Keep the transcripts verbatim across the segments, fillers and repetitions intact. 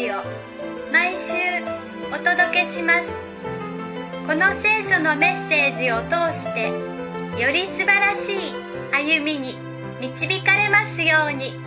ジを毎週お届けします。この聖書のメッセージを通してより素晴らしい歩みに導かれますように。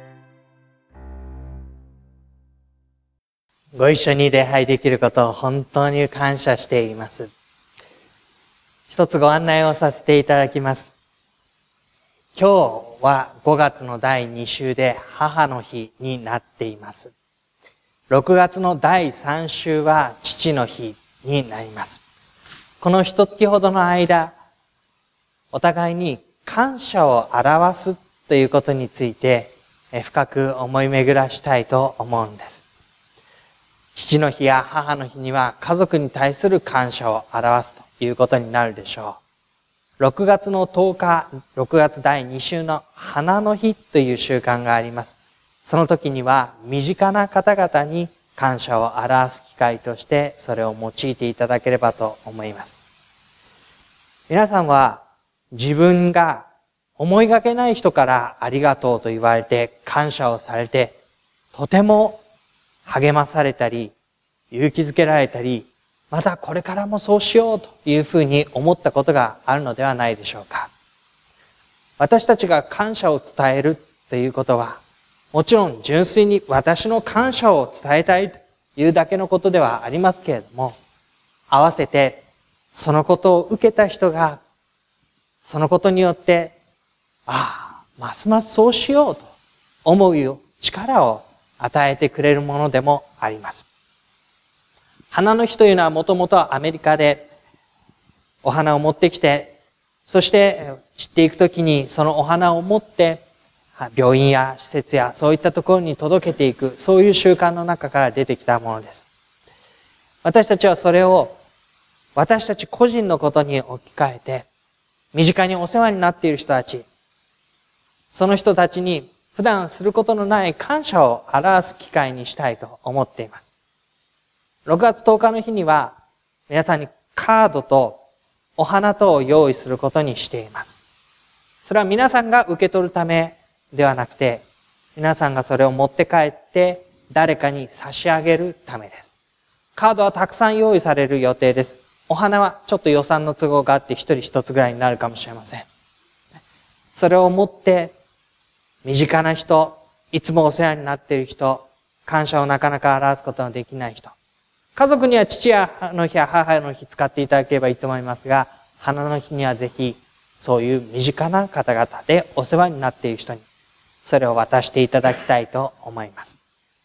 ご一緒に礼拝できることを本当に感謝しています。一つご案内をさせていただきます。今日はごがつのだいに週で母の日になっています。ろくがつのだいさん週は父の日になります。この一月ほどの間、お互いに感謝を表すということについて深く思い巡らしたいと思うんです。父の日や母の日には家族に対する感謝を表すということになるでしょう。ろくがつのとおか、ろくがつだいに週の花の日という習慣があります。その時には身近な方々に感謝を表す機会としてそれを用いていただければと思います。皆さんは自分が思いがけない人からありがとうと言われて感謝をされて、とても励まされたり、勇気づけられたり、またこれからもそうしようというふうに思ったことがあるのではないでしょうか。私たちが感謝を伝えるということは、もちろん純粋に私の感謝を伝えたいというだけのことではありますけれども、合わせてそのことを受けた人が、そのことによって、ああ、ますますそうしようと思う力を与えてくれるものでもあります。花の日というのはもともとアメリカでお花を持ってきて、そして散っていくときにそのお花を持って病院や施設やそういったところに届けていく、そういう習慣の中から出てきたものです。私たちはそれを私たち個人のことに置き換えて、身近にお世話になっている人たち、その人たちに普段することのない感謝を表す機会にしたいと思っています。ろくがつとおかの日には皆さんにカードとお花とを用意することにしています。それは皆さんが受け取るためではなくて、皆さんがそれを持って帰って誰かに差し上げるためです。カードはたくさん用意される予定です。お花はちょっと予算の都合があって一人一つぐらいになるかもしれません。それを持って身近な人、いつもお世話になっている人、感謝をなかなか表すことのできない人。家族には父の日や母の日使っていただければいいと思いますが、花の日にはぜひそういう身近な方々でお世話になっている人にそれを渡していただきたいと思います。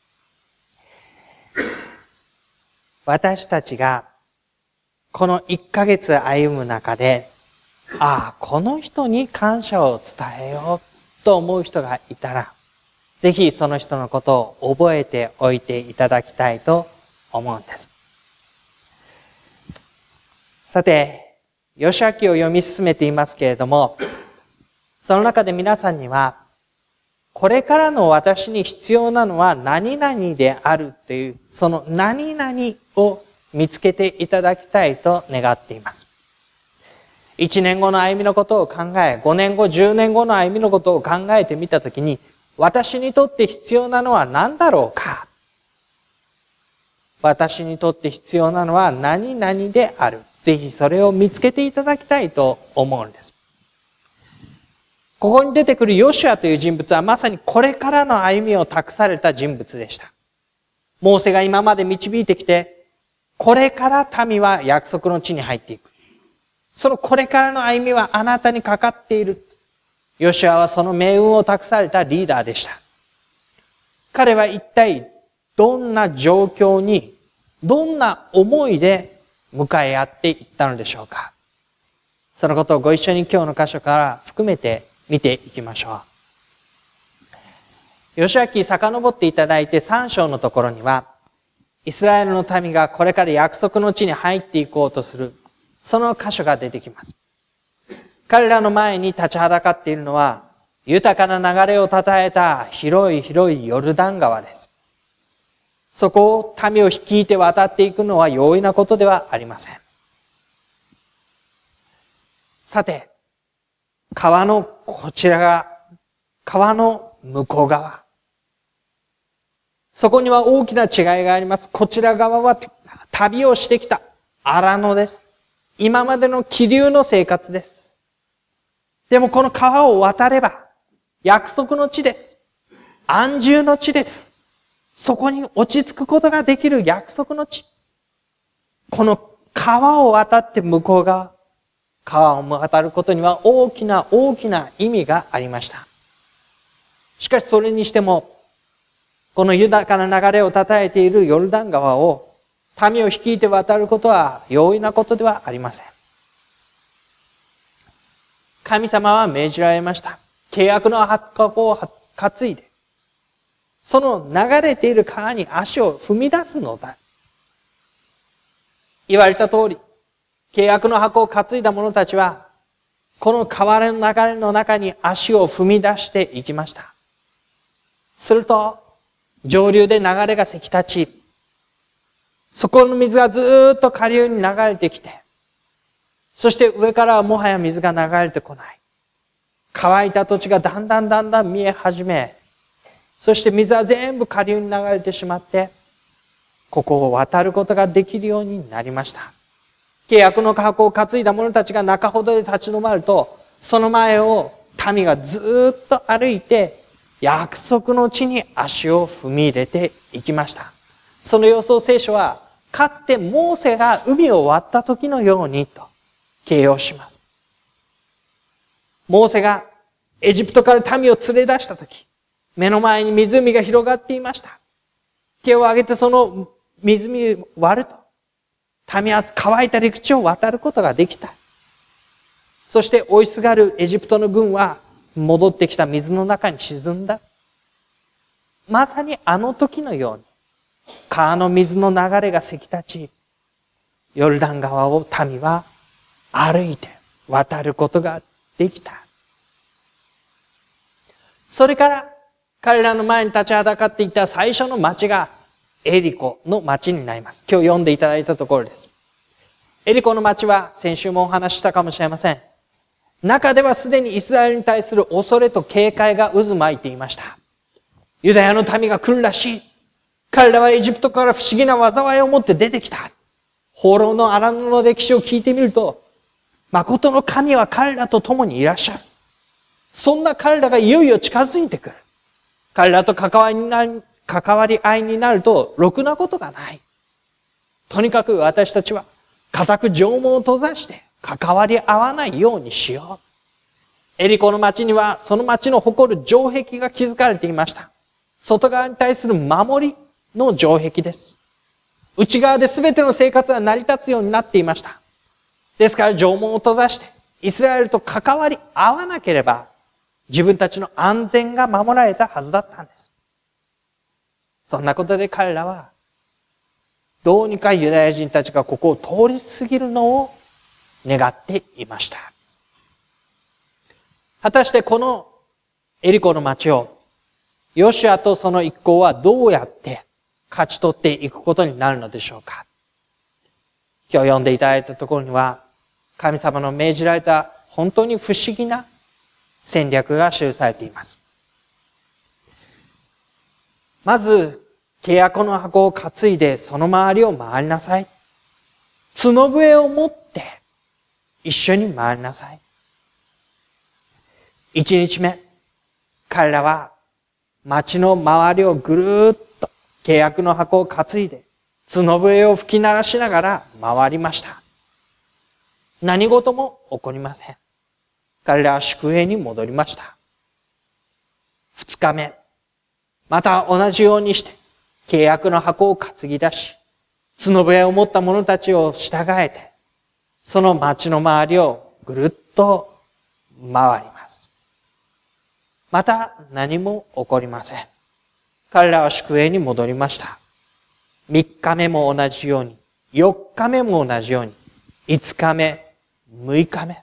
私たちがこのいっかげつ歩む中で、ああ、この人に感謝を伝えようと思う人がいたら、ぜひその人のことを覚えておいていただきたいと思うんです。さて、ヨシュア記を読み進めていますけれども、その中で皆さんには、これからの私に必要なのは何々であるという、その何々を見つけていただきたいと願っています。一年後の歩みのことを考え、五年後、十年後の歩みのことを考えてみたときに、私にとって必要なのは何だろうか。私にとって必要なのは何々である。ぜひそれを見つけていただきたいと思うんです。ここに出てくるヨシュアという人物はまさにこれからの歩みを託された人物でした。モーセが今まで導いてきて、これから民は約束の地に入っていく。そのこれからの歩みはあなたにかかっている。ヨシュアはその命運を託されたリーダーでした。彼は一体どんな状況に、どんな思いで向かい合っていったのでしょうか。そのことをご一緒に今日の箇所から含めて見ていきましょう。ヨシュア記遡っていただいてさん章のところには、イスラエルの民がこれから約束の地に入っていこうとする、その箇所が出てきます。彼らの前に立ちはだかっているのは、豊かな流れをたたえた広い広いヨルダン川です。そこを民を率いて渡っていくのは容易なことではありません。さて、川のこちらが、川の向こう側。 そこには大きな違いがあります。こちら側は旅をしてきた荒野です。今までの気流の生活です。でもこの川を渡れば、約束の地です。安住の地です。そこに落ち着くことができる約束の地。この川を渡って向こう側、川を渡ることには大きな大きな意味がありました。しかしそれにしても、この豊かな流れをたたえているヨルダン川を民を率いて渡ることは容易なことではありません。神様は命じられました。契約の箱を担いで、その流れている川に足を踏み出すのだ。言われた通り、契約の箱を担いだ者たちは、この川の流れの中に足を踏み出していきました。すると、上流で流れがせき立ち、そこの水がずーっと下流に流れてきて、そして上からはもはや水が流れてこない。乾いた土地がだんだんだんだん見え始め、そして水は全部下流に流れてしまって、ここを渡ることができるようになりました。契約の箱を担いだ者たちが中ほどで立ち止まると、その前を民がずーっと歩いて、約束の地に足を踏み入れていきました。その様子を聖書は、かつてモーセが海を渡った時のようにと形容します。モーセがエジプトから民を連れ出した時、目の前に湖が広がっていました。手を挙げてその湖を割ると、民は乾いた陸地を渡ることができた。そして追いすがるエジプトの軍は戻ってきた水の中に沈んだ。まさにあの時のように、川の水の流れがせき立ち、ヨルダン川を民は歩いて渡ることができた。それから彼らの前に立ちはだかっていた最初の町がエリコの町になります。今日読んでいただいたところです。エリコの町は先週もお話ししたかもしれません。中ではすでにイスラエルに対する恐れと警戒が渦巻いていました。ユダヤの民が来るらしい。彼らはエジプトから不思議な災いを持って出てきた。放浪の荒野の歴史を聞いてみると、誠の神は彼らと共にいらっしゃる。そんな彼らがいよいよ近づいてくる。彼らと関わりになる、関わり合いになると、ろくなことがない。とにかく私たちは、固く城門を閉ざして、関わり合わないようにしよう。エリコの町には、その町の誇る城壁が築かれていました。外側に対する守りの城壁です。内側で全ての生活が成り立つようになっていました。ですから城門を閉ざして、イスラエルと関わり合わなければ、自分たちの安全が守られたはずだったんです。そんなことで彼らは、どうにかユダヤ人たちがここを通り過ぎるのを願っていました。果たしてこのエリコの町を、ヨシュアとその一行はどうやって勝ち取っていくことになるのでしょうか。今日読んでいただいたところには、神様の命じられた本当に不思議な戦略が記されています。まず、契約の箱を担いでその周りを回りなさい。角笛を持って一緒に回りなさい。一日目、彼らは町の周りをぐるーっと契約の箱を担いで角笛を吹き鳴らしながら回りました。何事も起こりません。彼らは宿営に戻りました。二日目、また同じようにして契約の箱を担ぎ出し、角笛を持った者たちを従えて、その町の周りをぐるっと回ります。また何も起こりません。彼らは宿営に戻りました。三日目も同じように、四日目も同じように、五日目、六日目。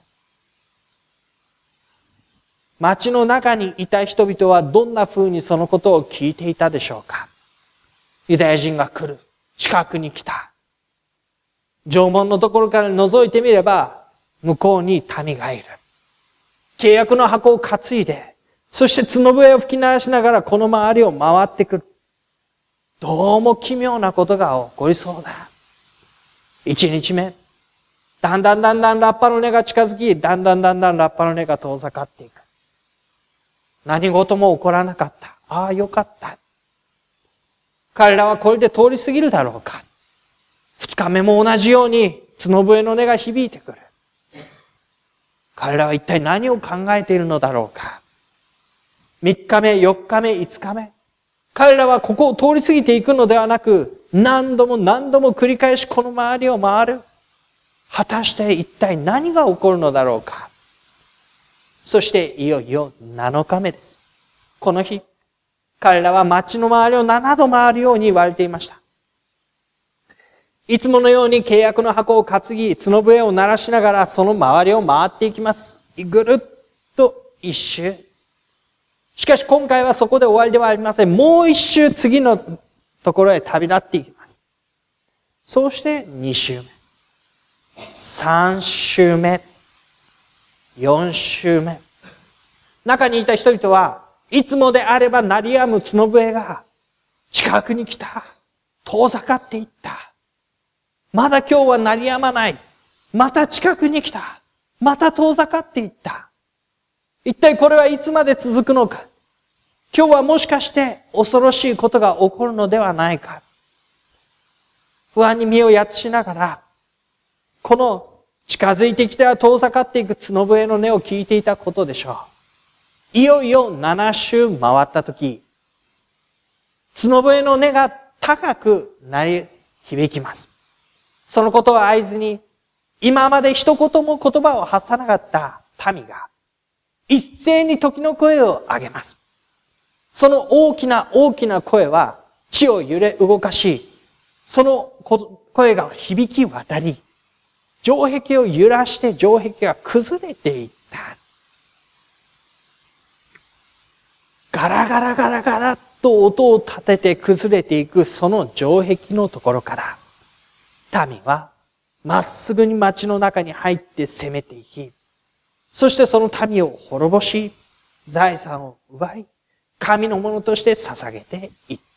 町の中にいた人々はどんな風にそのことを聞いていたでしょうか。ユダヤ人が来る。近くに来た。城門のところから覗いてみれば、向こうに民がいる。契約の箱を担いで、そして角笛を吹き鳴らしながらこの周りを回ってくる。 どうも奇妙なことが起こりそうだ。一日目、だんだんだんだんラッパの根が近づき、だんだんだんだんラッパの根が遠ざかっていく。何事も起こらなかった。ああ、よかった。彼らはこれで通り過ぎるだろうか。二日目も同じように角笛の音が響いてくる。彼らは一体何を考えているのだろうか。三日目、四日目、五日目。彼らはここを通り過ぎていくのではなく、何度も何度も繰り返しこの周りを回る。果たして一体何が起こるのだろうか。そしていよいよ七日目です。この日、彼らは町の周りを七度回るように言われていました。いつものように契約の箱を担ぎ、角笛を鳴らしながらその周りを回っていきます。ぐるっと一周。しかし今回はそこで終わりではありません。もう一周次のところへ旅立っていきます。そうして二周目。三周目。四周目。中にいた人々はいつもであれば鳴り止む角笛が近くに来た。遠ざかっていった。まだ今日は鳴り止まない。また近くに来た。また遠ざかっていった。一体これはいつまで続くのか。今日はもしかして恐ろしいことが起こるのではないか。不安に身をやつしながら、この近づいてきては遠ざかっていく角笛の音を聞いていたことでしょう。いよいよ七周回ったとき、角笛の音が高く鳴り響きます。そのことを合図に、今まで一言も言葉を発さなかった民が、一斉に時の声を上げます。その大きな大きな声は地を揺れ動かし、その声が響き渡り、城壁を揺らして城壁が崩れていった。ガラガラガラガラと音を立てて崩れていくその城壁のところから、民はまっすぐに町の中に入って攻めていき、そしてその民を滅ぼし、財産を奪い、神のものとして捧げていった。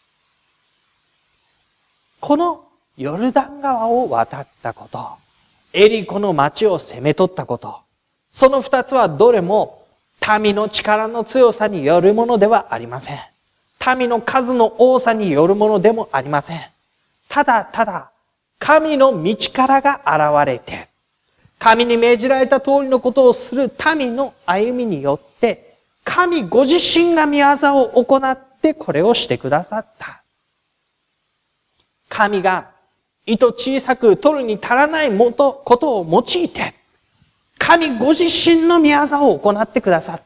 このヨルダン川を渡ったこと、エリコの町を攻め取ったこと、その二つはどれも民の力の強さによるものではありません。民の数の多さによるものでもありません。ただただ、神の道からが現れて、神に命じられた通りのことをする民の歩みによって、神ご自身が御業を行ってこれをしてくださった。神が糸小さく取るに足らないことを用いて、神ご自身の御業を行ってくださった。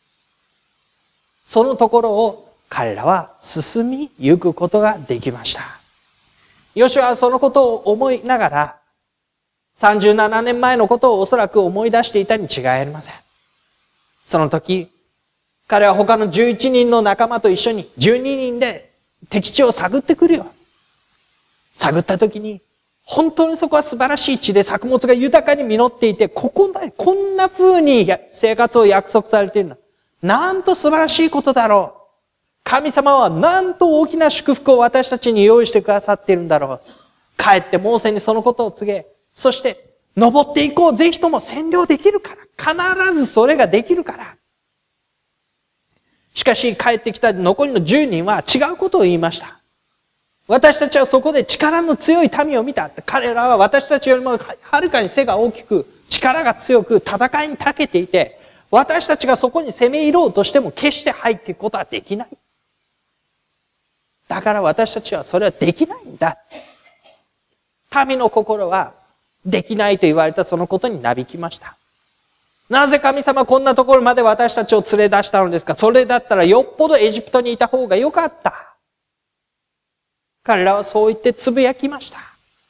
そのところを彼らは進みゆくことができました。ヨシュアはそのことを思いながら、さんじゅうななねんまえのことをおそらく思い出していたに違いありません。その時、彼は他のじゅういちにんの仲間と一緒にじゅうににんで敵地を探ってくるよ。探った時に、本当にそこは素晴らしい地で作物が豊かに実っていて、ここだ、こんな風に生活を約束されているの。なんと素晴らしいことだろう。神様はなんと大きな祝福を私たちに用意してくださっているんだろう。帰ってモーセにそのことを告げ、そして登っていこう。ぜひとも占領できるから。必ずそれができるから。しかし帰ってきた残りのじゅうにんは違うことを言いました。私たちはそこで力の強い民を見た。彼らは私たちよりもはるかに背が大きく、力が強く、戦いに長けていて、私たちがそこに攻め入ろうとしても決して入っていくことはできない。だから私たちはそれはできないんだ。民の心はできないと言われたそのことになびきました。なぜ神様こんなところまで私たちを連れ出したのですか？それだったらよっぽどエジプトにいた方がよかった。彼らはそう言ってつぶやきました。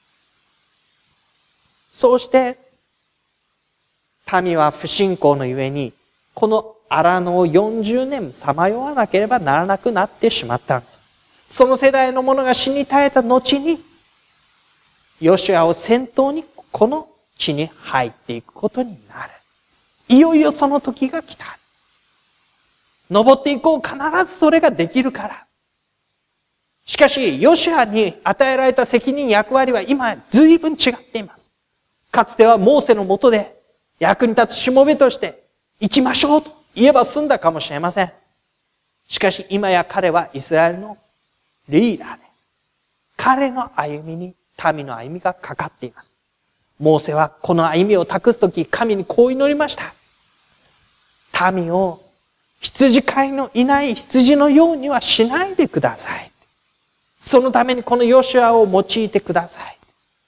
そうして、民は不信仰のゆえに、この荒野をよんじゅうねんさまよわなければならなくなってしまったんです。その世代の者が死に絶えた後に、ヨシュアを先頭にこの地に入っていくことになる。いよいよその時が来た。登っていこう。必ずそれができるから。 しかし、ヨシュアに与えられた責任、役割は今、随分違っています。かつてはモーセの下で、役に立つしもべとして、行きましょうと言えば済んだかもしれません。しかし、今や彼はイスラエルのリーダーです。彼の歩みに、民の歩みがかかっています。モーセはこの歩みを託すとき、神にこう祈りました。民を羊飼いのいない羊のようにはしないでください。そのためにこのヨシュアを用いてください。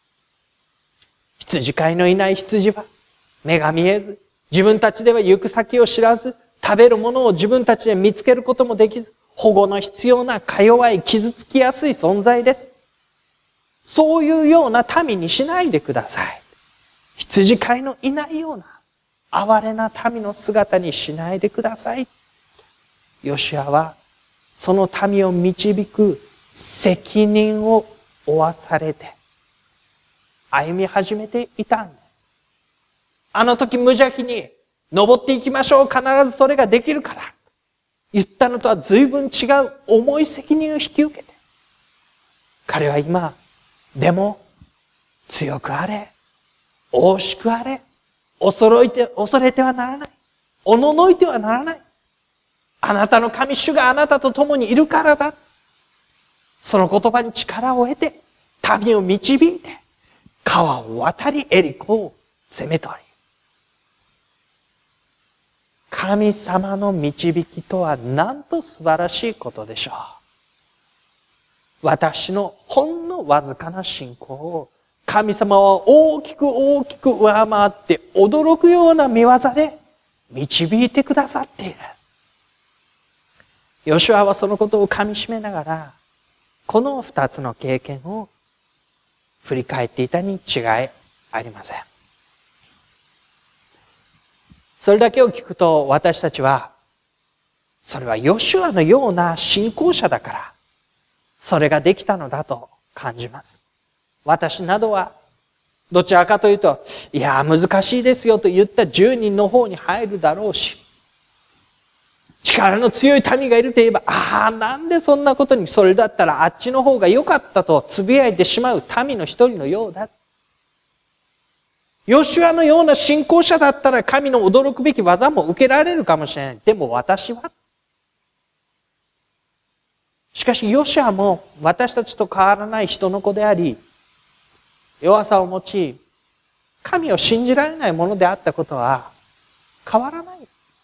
羊飼いのいない羊は目が見えず、自分たちでは行く先を知らず、食べるものを自分たちで見つけることもできず、保護の必要なか弱い傷つきやすい存在です。そういうような民にしないでください。羊飼いのいないような哀れな民の姿にしないでください。ヨシュアはその民を導く責任を負わされて歩み始めていたんです。あの時無邪気に登っていきましょう、必ずそれができるから言ったのとは随分違う重い責任を引き受けて、彼は今でも強くあれ、大しくあれ、恐れて、恐れてはならない。おののいてはならない。あなたの神主があなたと共にいるからだ。その言葉に力を得て、民を導いて、川を渡りエリコを攻め取り。神様の導きとはなんと素晴らしいことでしょう。私のほんのわずかな信仰を神様は大きく大きく上回って驚くような見業で導いてくださっている。ヨシュアはそのことを噛み締めながら、この二つの経験を振り返っていたに違いありません。それだけを聞くと私たちは、それはヨシュアのような信仰者だから、それができたのだと感じます。私などは、どちらかというと、いや、難しいですよと言ったじゅうにんの方に入るだろうし、力の強い民がいると言えば、ああ、なんでそんなことに、それだったらあっちの方が良かったとつぶやいてしまう民の一人のようだ。ヨシュアのような信仰者だったら神の驚くべき技も受けられるかもしれない。でも私は、しかしヨシュアも私たちと変わらない人の子であり、弱さを持ち、神を信じられないものであったことは変わらない。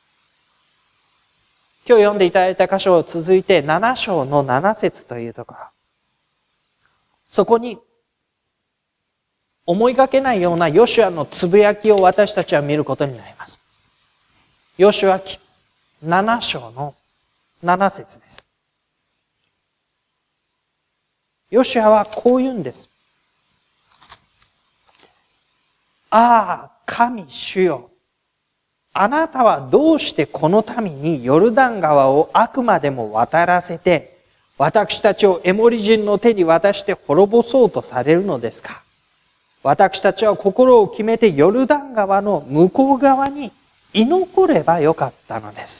今日読んでいただいた箇所を続いてなな章のなな節というところ。そこに思いがけないようなヨシュアのつぶやきを私たちは見ることになります。ヨシュア記なな章のなな節です。ヨシュアはこう言うんです。ああ、神主よ。あなたはどうしてこの民にヨルダン川をあくまでも渡らせて、私たちをエモリ人の手に渡して滅ぼそうとされるのですか？私たちは心を決めてヨルダン川の向こう側に居残ればよかったのです。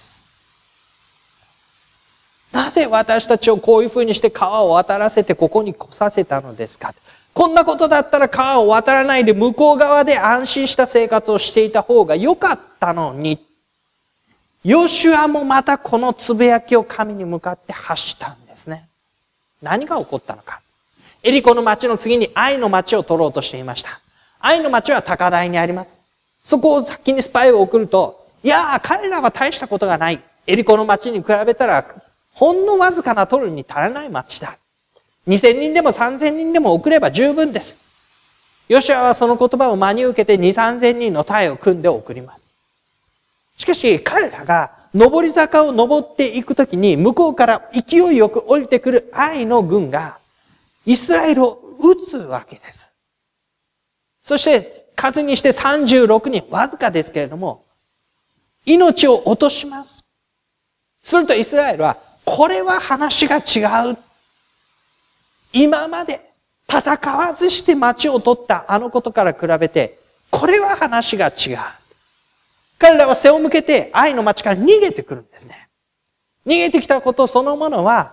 なぜ私たちをこういうふうにして川を渡らせてここに来させたのですか？こんなことだったら川を渡らないで向こう側で安心した生活をしていた方が良かったのに。ヨシュアもまたこのつぶやきを神に向かって発したんですね。何が起こったのか。エリコの町の次にアイの町を取ろうとしていました。アイの町は高台にあります。そこを先にスパイを送ると、いやー彼らは大したことがない。エリコの町に比べたらほんのわずかな取るに足らない町だ。にせんにんでもさんぜんにんでも送れば十分です。ヨシュアはその言葉を真に受けてに、さんぜんにんの隊を組んで送ります。しかし彼らが上り坂を登っていくときに向こうから勢いよく降りてくるアイの軍がイスラエルを撃つわけです。そして数にしてさんじゅうろくにん、わずかですけれども、命を落とします。するとイスラエルは、これは話が違う。今まで戦わずして町を取ったあのことから比べて、これは話が違う。彼らは背を向けて愛の町から逃げてくるんですね。逃げてきたことそのものは、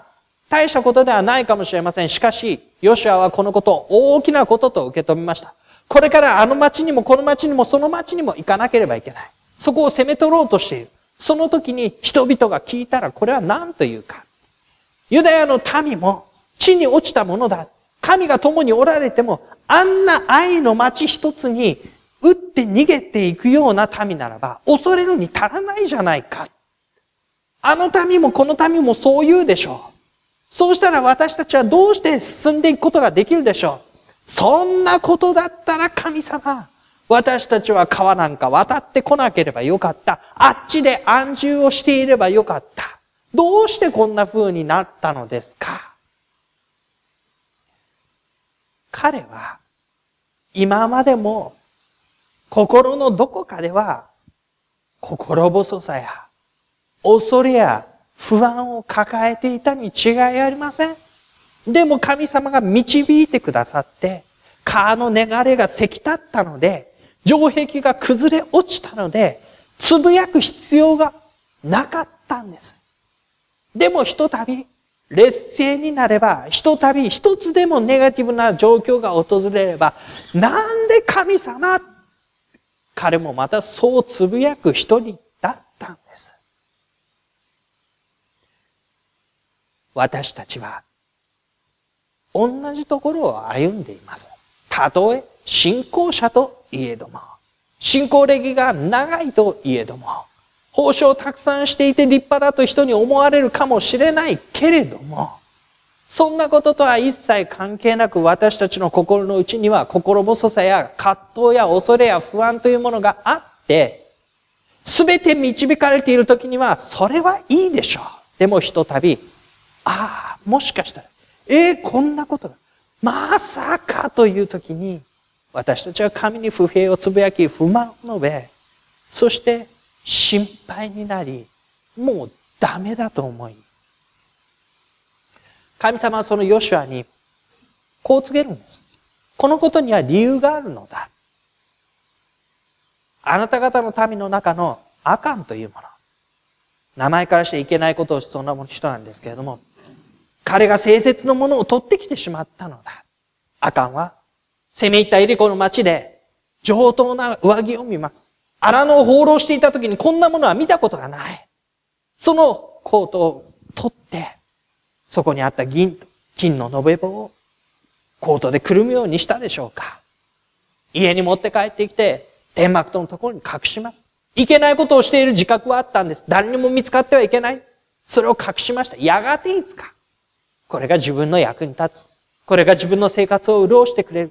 大したことではないかもしれません。しかし、ヨシュアはこのことを大きなことと受け止めました。これからあの町にもこの町にもその町にも行かなければいけない。そこを攻め取ろうとしている。その時に人々が聞いたらこれは何というか。ユダヤの民も地に落ちたものだ。神が共におられても、あんな愛の町一つに打って逃げていくような民ならば、恐れるに足らないじゃないか。あの民もこの民もそう言うでしょう。そうしたら私たちはどうして進んでいくことができるでしょう。そんなことだったら神様、私たちは川なんか渡ってこなければよかった。あっちで安住をしていればよかった。どうしてこんな風になったのですか？彼は今までも心のどこかでは心細さや恐れや不安を抱えていたに違いありません。でも神様が導いてくださって、川の流れがせき立ったので、城壁が崩れ落ちたので、つぶやく必要がなかったんです。でもひとたび劣勢になれば、ひとたび一つでもネガティブな状況が訪れれば、なんで神様？彼もまたそうつぶやく一人だったんです。私たちは同じところを歩んでいます。たとえ信仰者といえども、信仰歴が長いといえども、報酬をたくさんしていて立派だと人に思われるかもしれないけれども、そんなこととは一切関係なく私たちの心の内には心細さや葛藤や恐れや不安というものがあって、すべて導かれている時にはそれはいいでしょう。でもひとたび、ああ、もしかしたら、えー、こんなことが、まさかという時に、私たちは神に不平をつぶやき、不満を述べ、そして心配になり、もうダメだと思い、神様はそのヨシュアに、こう告げるんです。このことには理由があるのだ。あなた方の民の中のアカンというもの。名前からしていけないことをしそうな人なんですけれども、彼が誠実のものを取ってきてしまったのだ。アカンは、攻め入ったエリコの町で、上等な上着を見ます。荒野を放浪していた時にこんなものは見たことがない。そのコートを取って、そこにあった銀、金の延べ棒をコートでくるむようにしたでしょうか。家に持って帰ってきて、天幕とのところに隠します。いけないことをしている自覚はあったんです。誰にも見つかってはいけない。それを隠しました。やがていつか。これが自分の役に立つ。これが自分の生活を潤してくれる。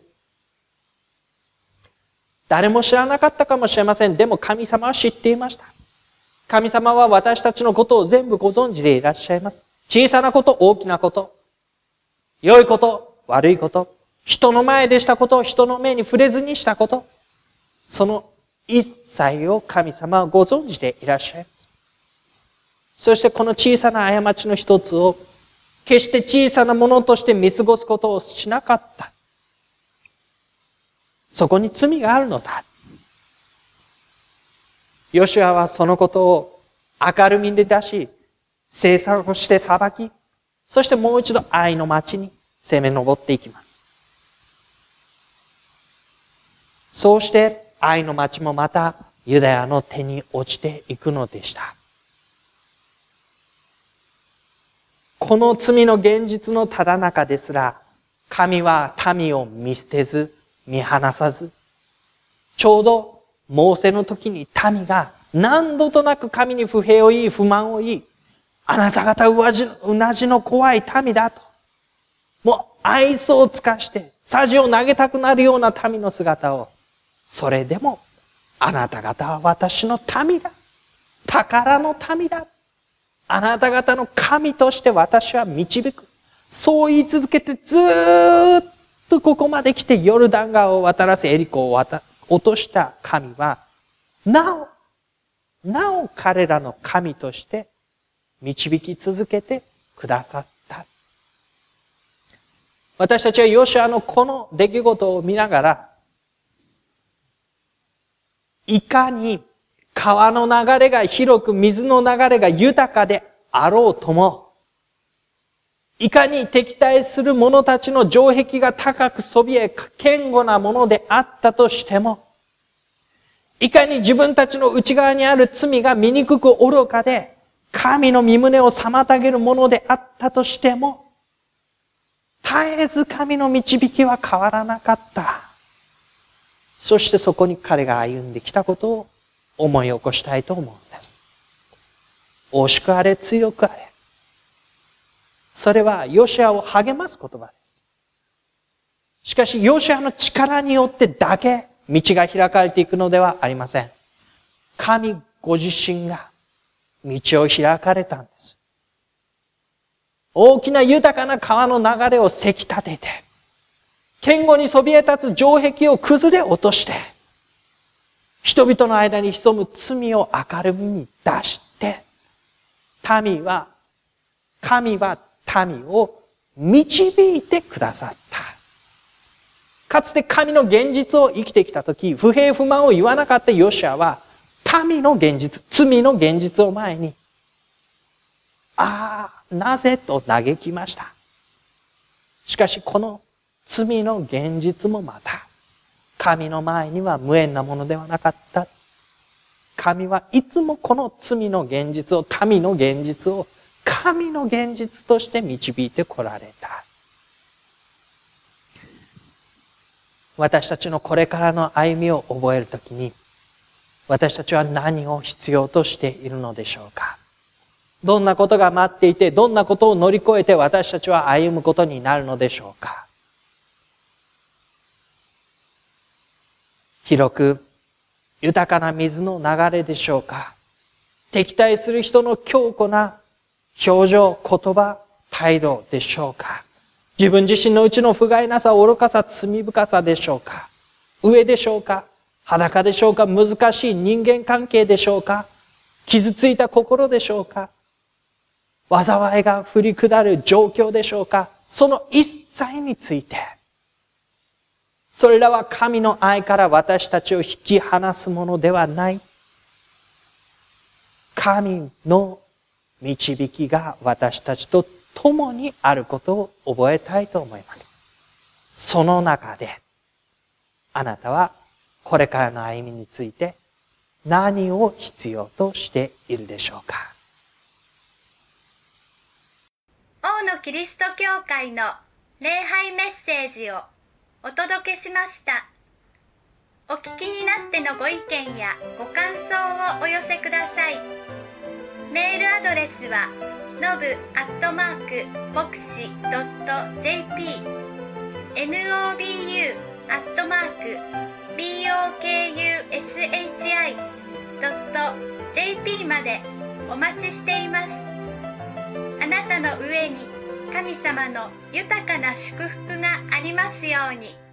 誰も知らなかったかもしれません。でも神様は知っていました。神様は私たちのことを全部ご存知でいらっしゃいます。小さなこと、大きなこと。良いこと、悪いこと。人の前でしたこと、人の目に触れずにしたこと。その一切を神様はご存知でいらっしゃいます。そしてこの小さな過ちの一つを決して小さなものとして見過ごすことをしなかった。そこに罪があるのだ。ヨシュアはそのことを明るみに出し、清算をして裁き、そしてもう一度愛の町に攻め上っていきます。そうして愛の町もまたユダヤの手に落ちていくのでした。この罪の現実のただ中ですら、神は民を見捨てず、見放さず、ちょうどモーセの時に民が何度となく神に不平を言い、不満を言い、あなた方うなじの怖い民だと、もう愛想を尽かして、さじを投げたくなるような民の姿を、それでも、あなた方は私の民だ。宝の民だ。あなた方の神として私は導く。そう言い続けてずーっとここまで来てヨルダン川を渡らせエリコを渡落とした神は、なお、なお彼らの神として導き続けてくださった。私たちはヨシュアのこの出来事を見ながら、いかに川の流れが広く水の流れが豊かであろうとも、 いかに敵対する者たちの城壁が高くそびえ、堅固なものであったとしても、いかに自分たちの内側にある罪が醜く愚かで、神の御胸を妨げるものであったとしても、絶えず神の導きは変わらなかった。そしてそこに彼が歩んできたことを思い起こしたいと思うんです。惜しくあれ、強くあれ。それはヨシュアを励ます言葉です。しかしヨシュアの力によってだけ道が開かれていくのではありません。神ご自身が道を開かれたんです。大きな豊かな川の流れをせき立てて、堅固にそびえ立つ城壁を崩れ落として、人々の間に潜む罪を明るみに出して、民は、神は民を導いてくださった。かつて神の現実を生きてきたとき、不平不満を言わなかったヨシュアは、民の現実、罪の現実を前に、ああ、なぜと嘆きました。しかしこの罪の現実もまた、神の前には無縁なものではなかった。神はいつもこの罪の現実を、民の現実を、神の現実として導いてこられた。私たちのこれからの歩みを覚えるときに、私たちは何を必要としているのでしょうか。どんなことが待っていて、どんなことを乗り越えて私たちは歩むことになるのでしょうか。広く豊かな水の流れでしょうか。敵対する人の強固な表情、言葉、態度でしょうか。自分自身のうちの不甲斐なさ、愚かさ、罪深さでしょうか。上でしょうか。裸でしょうか。難しい人間関係でしょうか。傷ついた心でしょうか。災いが降り下る状況でしょうか。その一切について、それらは神の愛から私たちを引き離すものではない。神の導きが私たちと共にあることを覚えたいと思います。その中で、あなたはこれからの歩みについて何を必要としているでしょうか。 王のキリスト教会の礼拝メッセージをお届けしました。お聞きになってのご意見やご感想をお寄せください。メールアドレスはノブアットマーク牧師ドット ジェーピー ノブ アットマーク ボクシ ドット ジェーピー までお待ちしています。あなたの上に神様の豊かな祝福がありますように。